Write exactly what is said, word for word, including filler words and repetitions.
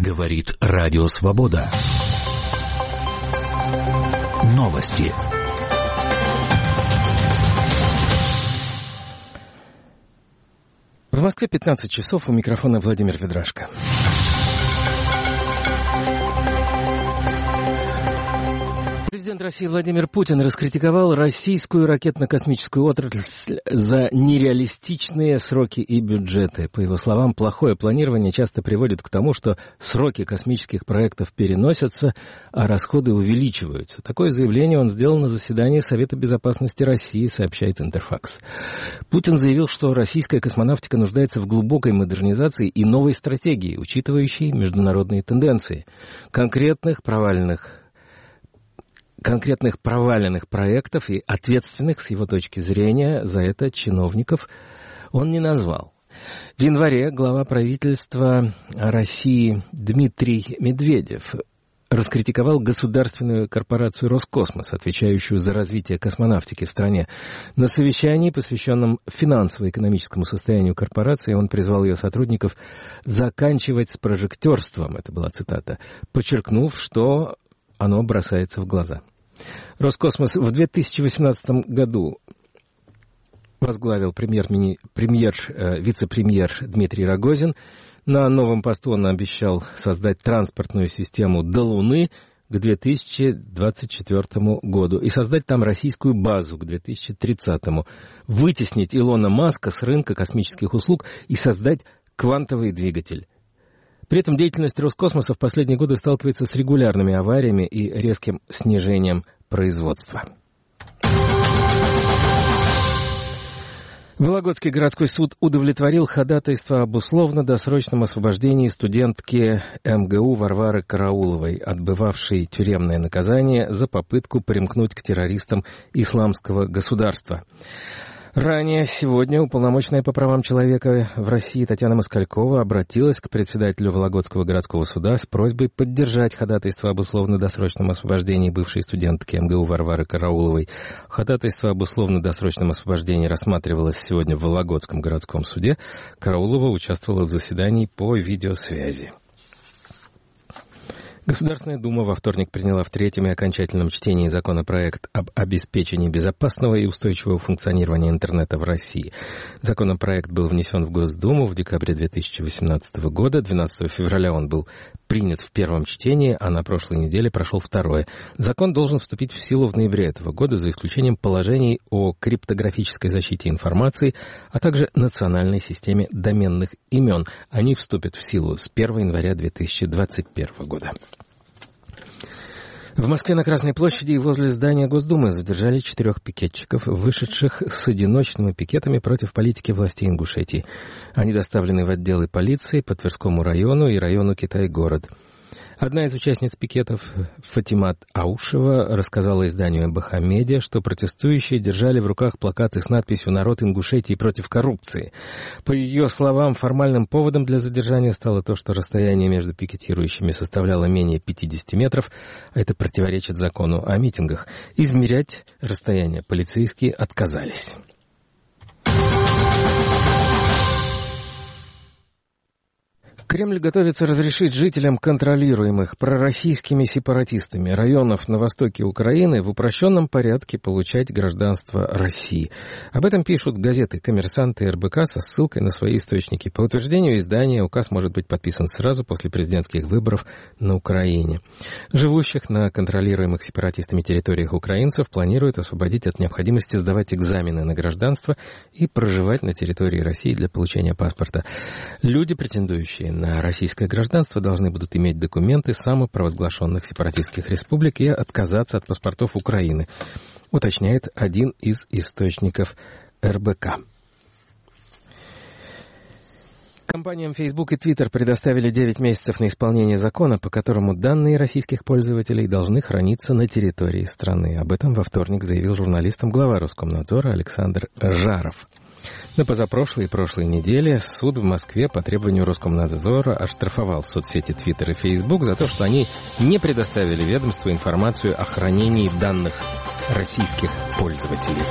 Говорит Радио Свобода. Новости. В Москве пятнадцать часов, у микрофона Владимир Ведрашко. Президент России Владимир Путин раскритиковал российскую ракетно-космическую отрасль за нереалистичные сроки и бюджеты. По его словам, плохое планирование часто приводит к тому, что сроки космических проектов переносятся, а расходы увеличиваются. Такое заявление он сделал на заседании Совета безопасности России, сообщает Интерфакс. Путин заявил, что российская космонавтика нуждается в глубокой модернизации и новой стратегии, учитывающей международные тенденции. Конкретных провальных Конкретных проваленных проектов и ответственных, с его точки зрения, за это чиновников он не назвал. В январе глава правительства России Дмитрий Медведев раскритиковал государственную корпорацию «Роскосмос», отвечающую за развитие космонавтики в стране. На совещании, посвященном финансово-экономическому состоянию корпорации, он призвал ее сотрудников заканчивать с прожектерством, это была цитата, подчеркнув, что оно бросается в глаза. Роскосмос в две тысячи восемнадцатом году возглавил премьер-мини... премьер, э, вице-премьер Дмитрий Рогозин. На новом посту он обещал создать транспортную систему до Луны к две тысячи двадцать четвёртому году и создать там российскую базу к две тысячи тридцатому, вытеснить Илона Маска с рынка космических услуг и создать квантовый двигатель. При этом деятельность Роскосмоса в последние годы сталкивается с регулярными авариями и резким снижением производства. Вологодский городской суд удовлетворил ходатайство об условно-досрочном освобождении студентки эм гэ у Варвары Карауловой, отбывавшей тюремное наказание за попытку примкнуть к террористам исламского государства. Ранее сегодня уполномоченная по правам человека в России Татьяна Москалькова обратилась к председателю Вологодского городского суда с просьбой поддержать ходатайство об условно-досрочном освобождении бывшей студентки эм гэ у Варвары Карауловой. Ходатайство об условно-досрочном освобождении рассматривалось сегодня в Вологодском городском суде. Караулова участвовала в заседании по видеосвязи. Государственная Дума во вторник приняла в третьем и окончательном чтении законопроект об обеспечении безопасного и устойчивого функционирования интернета в России. Законопроект был внесен в Госдуму в декабре две тысячи восемнадцатого года. двенадцатого февраля он был принят в первом чтении, а на прошлой неделе прошел второе. Закон должен вступить в силу в ноябре этого года, за исключением положений о криптографической защите информации, а также национальной системе доменных имен. Они вступят в силу с первого января две тысячи двадцать первого года. В Москве на Красной площади и возле здания Госдумы задержали четырех пикетчиков, вышедших с одиночными пикетами против политики властей Ингушетии. Они доставлены в отделы полиции по Тверскому району и району Китай-город. Одна из участниц пикетов, Фатимат Аушева, рассказала изданию эм бэ ха Медиа, что протестующие держали в руках плакаты с надписью «Народ Ингушетии против коррупции». По ее словам, формальным поводом для задержания стало то, что расстояние между пикетирующими составляло менее пятьдесят метров, а это противоречит закону о митингах. Измерять расстояние полицейские отказались. Кремль готовится разрешить жителям контролируемых пророссийскими сепаратистами районов на востоке Украины в упрощенном порядке получать гражданство России. Об этом пишут газеты «Коммерсант» и эр бэ ка со ссылкой на свои источники. По утверждению издания, указ может быть подписан сразу после президентских выборов на Украине. Живущих на контролируемых сепаратистами территориях украинцев планируют освободить от необходимости сдавать экзамены на гражданство и проживать на территории России для получения паспорта. Люди, претендующие на российское гражданство, должны будут иметь документы самопровозглашенных сепаратистских республик и отказаться от паспортов Украины, уточняет один из источников эр бэ ка. Компаниям Facebook и Twitter предоставили девять месяцев на исполнение закона, по которому данные российских пользователей должны храниться на территории страны. Об этом во вторник заявил журналистам глава Роскомнадзора Александр Жаров. На позапрошлой и прошлой неделе суд в Москве по требованию Роскомнадзора оштрафовал соцсети Twitter и Facebook за то, что они не предоставили ведомству информацию о хранении данных российских пользователей.